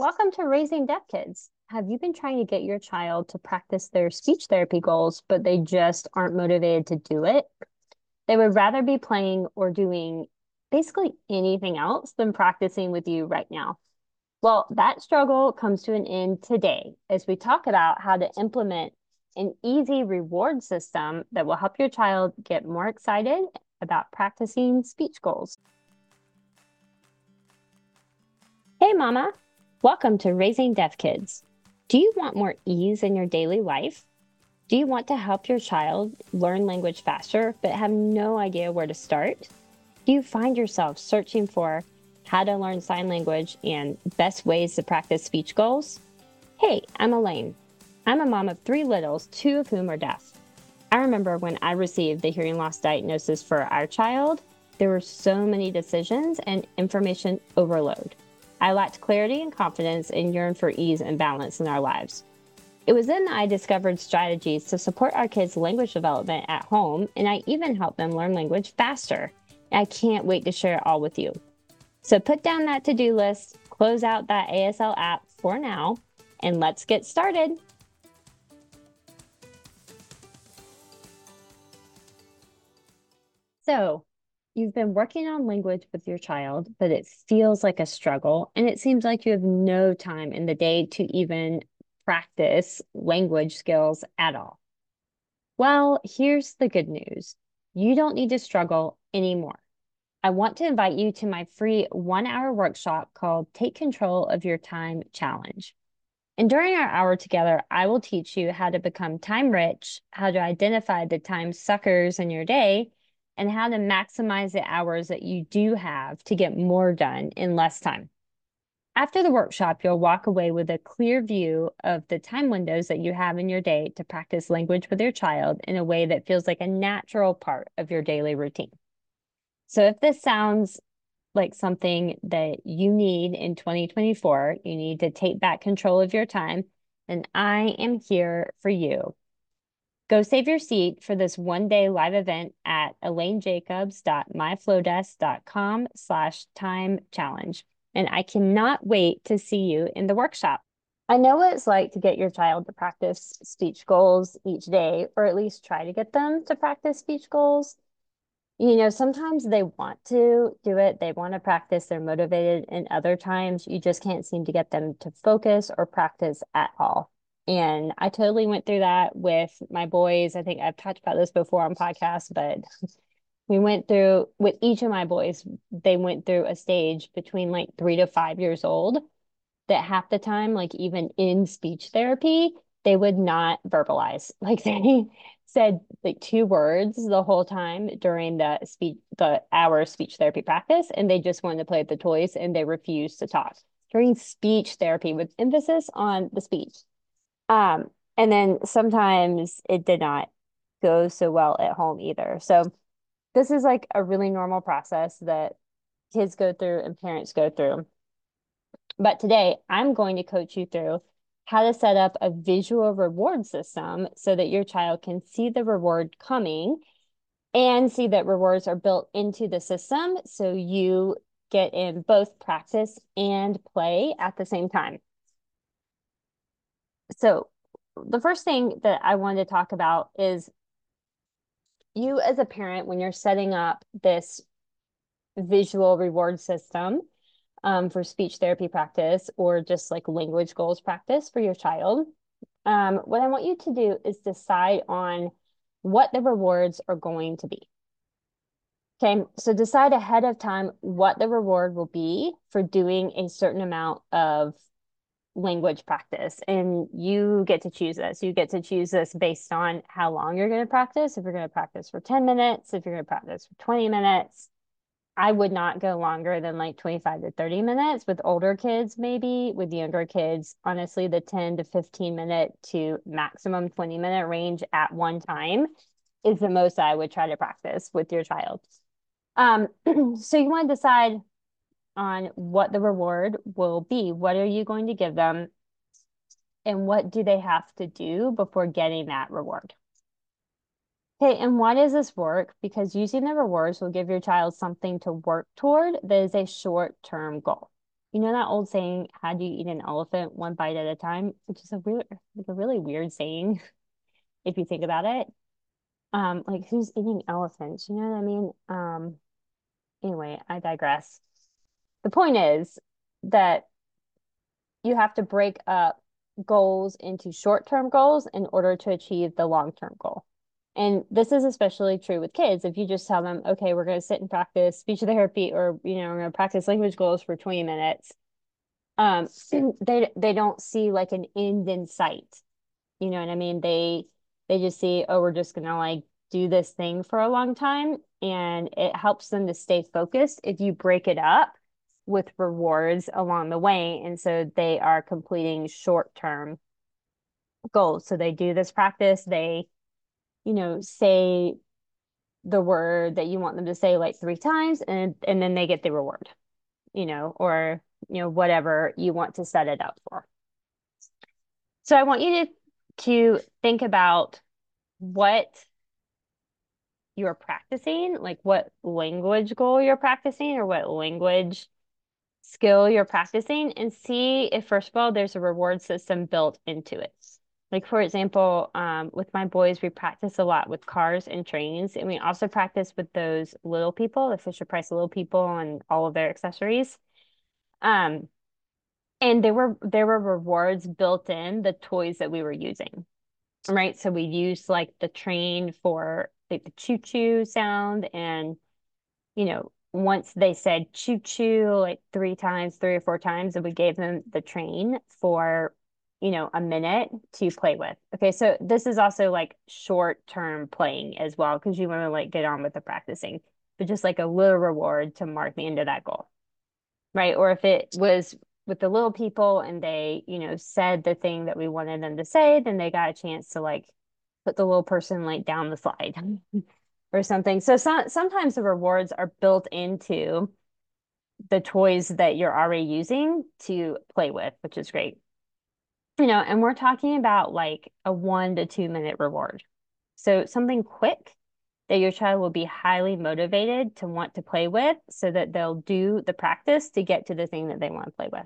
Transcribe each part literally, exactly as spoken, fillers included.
Welcome to Raising Deaf Kids. Have you been trying to get your child to practice their speech therapy goals, but they just aren't motivated to do it? They would rather be playing or doing basically anything else than practicing with you right now. Well, that struggle comes to an end today as we talk about how to implement an easy reward system that will help your child get more excited about practicing speech goals. Hey, Mama. Welcome to Raising Deaf Kids. Do you want more ease in your daily life? Do you want to help your child learn language faster but have no idea where to start? Do you find yourself searching for how to learn sign language and best ways to practice speech goals? Hey, I'm Elaine. I'm a mom of three littles, two of whom are deaf. I remember when I received the hearing loss diagnosis for our child, there were so many decisions and information overload. I lacked clarity and confidence and yearned for ease and balance in our lives. It was then that I discovered strategies to support our kids' language development at home, and I even helped them learn language faster. I can't wait to share it all with you. So put down that to-do list, close out that A S L app for now, and let's get started. So, you've been working on language with your child, but it feels like a struggle, and it seems like you have no time in the day to even practice language skills at all. Well, here's the good news. You don't need to struggle anymore. I want to invite you to my free one-hour workshop called Take Control of Your Time Challenge. And during our hour together, I will teach you how to become time rich, how to identify the time suckers in your day, and how to maximize the hours that you do have to get more done in less time. After the workshop, you'll walk away with a clear view of the time windows that you have in your day to practice language with your child in a way that feels like a natural part of your daily routine. So if this sounds like something that you need in twenty twenty-four, you need to take back control of your time, then I am here for you. Go save your seat for this one-day live event at elainejacobs.myflowdesk.com slash time challenge. And I cannot wait to see you in the workshop. I know what it's like to get your child to practice speech goals each day, or at least try to get them to practice speech goals. You know, sometimes they want to do it, they want to practice, they're motivated, and other times you just can't seem to get them to focus or practice at all. And I totally went through that with my boys. I think I've talked about this before on podcasts, but we went through with each of my boys, they went through a stage between like three to five years old that half the time, like even in speech therapy, they would not verbalize. Like they said like two words the whole time during the speech, the hour speech therapy practice, and they just wanted to play with the toys and they refused to talk during speech therapy with emphasis on the speech. Um, and then sometimes it did not go so well at home either. So this is like a really normal process that kids go through and parents go through. But today I'm going to coach you through how to set up a visual reward system so that your child can see the reward coming and see that rewards are built into the system so you get in both practice and play at the same time. So the first thing that I wanted to talk about is you as a parent, when you're setting up this visual reward system um, for speech therapy practice or just like language goals practice for your child, um, what I want you to do is decide on what the rewards are going to be. Okay, so decide ahead of time what the reward will be for doing a certain amount of language practice. And you get to choose this. You get to choose this based on how long you're going to practice. If you're going to practice for ten minutes, if you're going to practice for twenty minutes, I would not go longer than like twenty-five to thirty minutes with older kids, maybe. With younger kids, honestly, the ten to fifteen minute to maximum twenty minute range at one time is the most I would try to practice with your child. Um, so you want to decide on what the reward will be. What are you going to give them? And what do they have to do before getting that reward? Okay, and why does this work? Because using the rewards will give your child something to work toward that is a short-term goal. You know that old saying, how do you eat an elephant one bite at a time? Which is a weird, like a really weird saying if you think about it. Um, like who's eating elephants? You know what I mean? Um, anyway, I digress. The point is that you have to break up goals into short-term goals in order to achieve the long-term goal. And this is especially true with kids. If you just tell them, okay, we're going to sit and practice speech therapy, or, you know, we're going to practice language goals for twenty minutes, um, they they don't see like an end in sight. You know what I mean? They they just see, oh, we're just gonna like do this thing for a long time, and it helps them to stay focused if you break it up with rewards along the way. And so they are completing short-term goals. So they do this practice, they, you know, say the word that you want them to say like three times, and and then they get the reward, you know, or you know, whatever you want to set it up for. So I want you to to think about what you're practicing, like what language goal you're practicing or what language skill you're practicing, and see if, first of all, there's a reward system built into it. Like, for example, um, with my boys, we practice a lot with cars and trains, and we also practice with those little people, the Fisher Price little people and all of their accessories. Um, and there were there were rewards built in the toys that we were using. Right. So we used like the train for like the choo choo sound. And, you know, once they said choo choo like three times, three or four times, and we gave them the train for, you know, a minute to play with. Okay. So this is also like short term playing as well, because you want to like get on with the practicing, but just like a little reward to mark the end of that goal. Right. Or if it was with the little people and they, you know, said the thing that we wanted them to say, then they got a chance to like put the little person like down the slide or something. So some, sometimes the rewards are built into the toys that you're already using to play with, which is great. You know, and we're talking about like a one to two minute reward. So something quick that your child will be highly motivated to want to play with, so that they'll do the practice to get to the thing that they want to play with.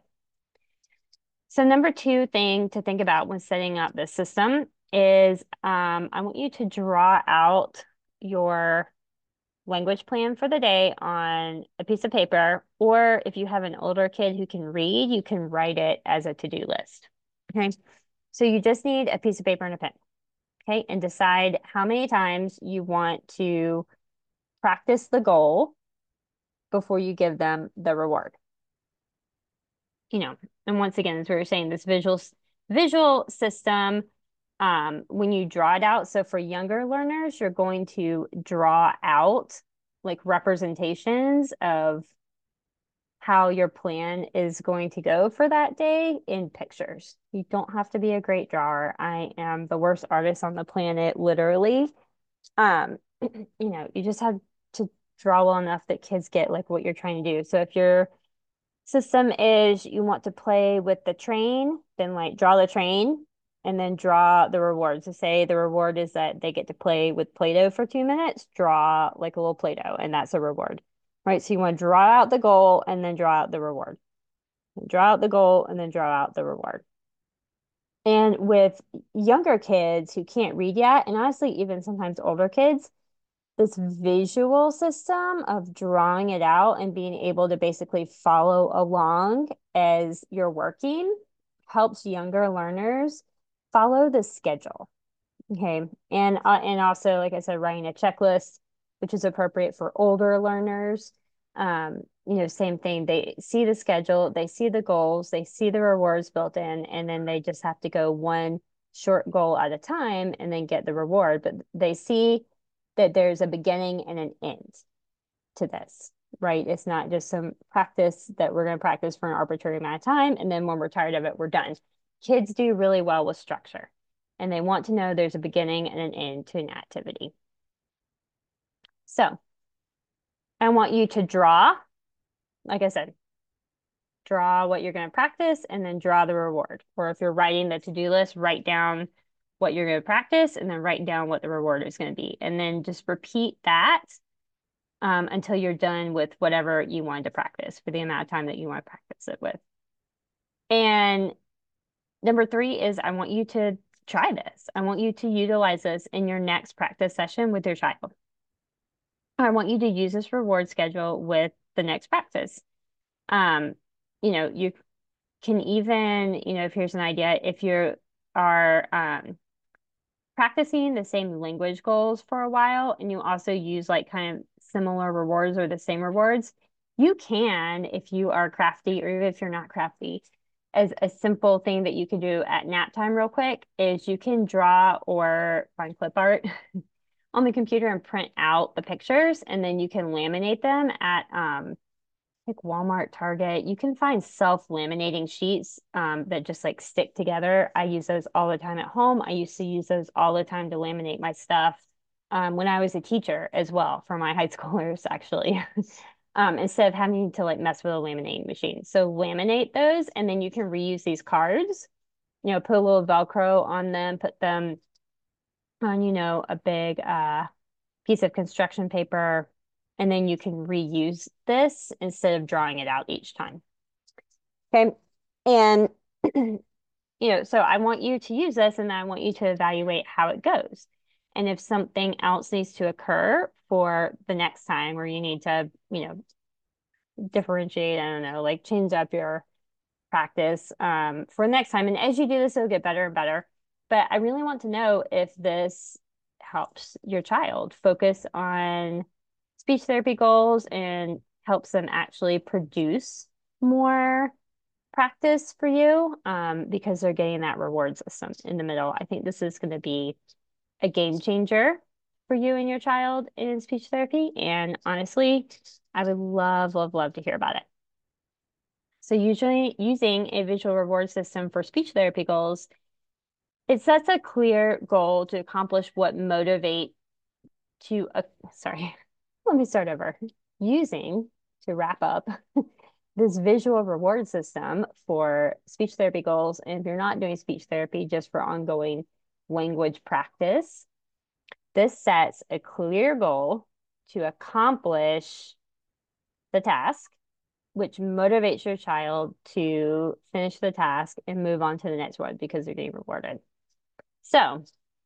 So number two thing to think about when setting up this system is um, I want you to draw out your language plan for the day on a piece of paper, or if you have an older kid who can read, you can write it as a to-do list. Okay. So you just need a piece of paper and a pen. Okay. And decide how many times you want to practice the goal before you give them the reward. You know, and once again, as we were saying, this visual visual system, um, when you draw it out, so for younger learners, you're going to draw out like representations of how your plan is going to go for that day in pictures. You don't have to be a great drawer. I am the worst artist on the planet, literally. Um, you know, you just have to draw well enough that kids get like what you're trying to do. So if your system is you want to play with the train, then like draw the train and then draw the reward. So say the reward is that they get to play with Play-Doh for two minutes, draw like a little Play-Doh, and that's a reward. Right? So you want to draw out the goal and then draw out the reward. Draw out the goal and then draw out the reward. And with younger kids who can't read yet, and honestly, even sometimes older kids, this visual system of drawing it out and being able to basically follow along as you're working helps younger learners follow the schedule. Okay. And uh, and also, like I said, writing a checklist, which is appropriate for older learners. Um, you know, same thing. They see the schedule, they see the goals, they see the rewards built in, and then they just have to go one short goal at a time and then get the reward. But they see that there's a beginning and an end to this, right? It's not just some practice that we're going to practice for an arbitrary amount of time, and then when we're tired of it, we're done. Kids do really well with structure, and they want to know there's a beginning and an end to an activity. So I want you to draw, like I said, draw what you're going to practice and then draw the reward. Or if you're writing the to-do list, write down what you're going to practice and then write down what the reward is going to be. And then just repeat that um, until you're done with whatever you wanted to practice for the amount of time that you want to practice it with. And number three is I want you to try this. I want you to utilize this in your next practice session with your child. I want you to use this reward schedule with the next practice. Um, you know, you can even, you know, if here's an idea, if you are um, practicing the same language goals for a while and you also use like kind of similar rewards or the same rewards, you can, if you are crafty or even if you're not crafty, as a simple thing that you can do at nap time real quick is you can draw or find clip art on the computer and print out the pictures and then you can laminate them at um, like Walmart, Target. You can find self-laminating sheets um, that just like stick together. I use those all the time at home. I used to use those all the time to laminate my stuff um, when I was a teacher as well for my high schoolers, actually. um, instead of having to like mess with a laminating machine. So laminate those and then you can reuse these cards, you know, put a little Velcro on them, put them on, you know, a big uh, piece of construction paper, and then you can reuse this instead of drawing it out each time. Okay. And, you know, so I want you to use this and I want you to evaluate how it goes. And if something else needs to occur for the next time where you need to, you know, differentiate, I don't know, like change up your practice um, for next time. And as you do this, it'll get better and better. But I really want to know if this helps your child focus on speech therapy goals and helps them actually produce more practice for you um, because they're getting that reward system in the middle. I think this is going to be a game changer for you and your child in speech therapy. And honestly, I would love, love, love to hear about it. So usually using a visual reward system for speech therapy goals, it sets a clear goal to accomplish what motivate to, uh, sorry, let me start over. Using, to wrap up, this visual reward system for speech therapy goals, and if you're not doing speech therapy, just for ongoing language practice, this sets a clear goal to accomplish the task, which motivates your child to finish the task and move on to the next one because they're getting rewarded. So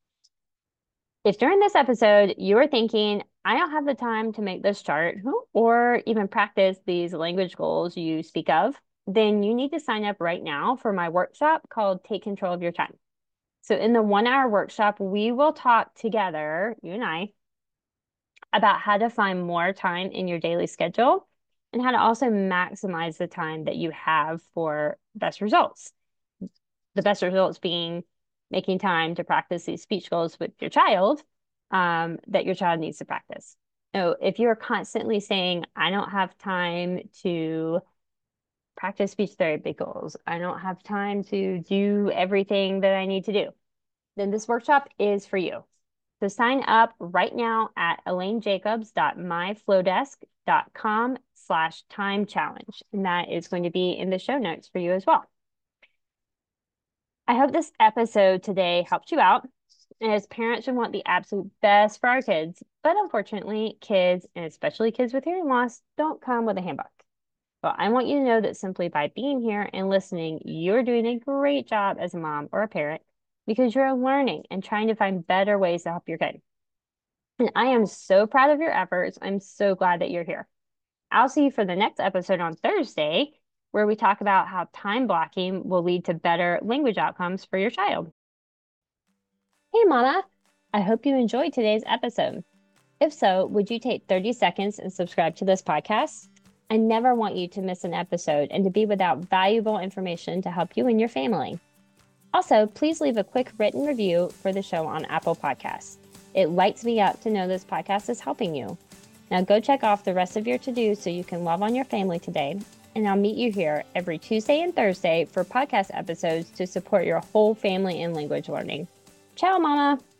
if during this episode you are thinking, I don't have the time to make this chart or even practice these language goals you speak of, then you need to sign up right now for my workshop called Take Control of Your Time. So in the one hour workshop, we will talk together, you and I, about how to find more time in your daily schedule and how to also maximize the time that you have for best results. The best results being making time to practice these speech goals with your child um, that your child needs to practice. So if you're constantly saying, I don't have time to practice speech therapy goals, I don't have time to do everything that I need to do, then this workshop is for you. So sign up right now at elainejacobs.myflowdesk.com slash time challenge. And that is going to be in the show notes for you as well. I hope this episode today helped you out. And as parents, we want the absolute best for our kids. But unfortunately, kids, and especially kids with hearing loss, don't come with a handbook. But I want you to know that simply by being here and listening, you're doing a great job as a mom or a parent because you're learning and trying to find better ways to help your kid. And I am so proud of your efforts. I'm so glad that you're here. I'll see you for the next episode on Thursday, where we talk about how time blocking will lead to better language outcomes for your child. Hey, Mama. I hope you enjoyed today's episode. If so, would you take thirty seconds and subscribe to this podcast? I never want you to miss an episode and to be without valuable information to help you and your family. Also, please leave a quick written review for the show on Apple Podcasts. It lights me up to know this podcast is helping you. Now go check off the rest of your to-do so you can love on your family today. And I'll meet you here every Tuesday and Thursday for podcast episodes to support your whole family in language learning. Ciao, Mama!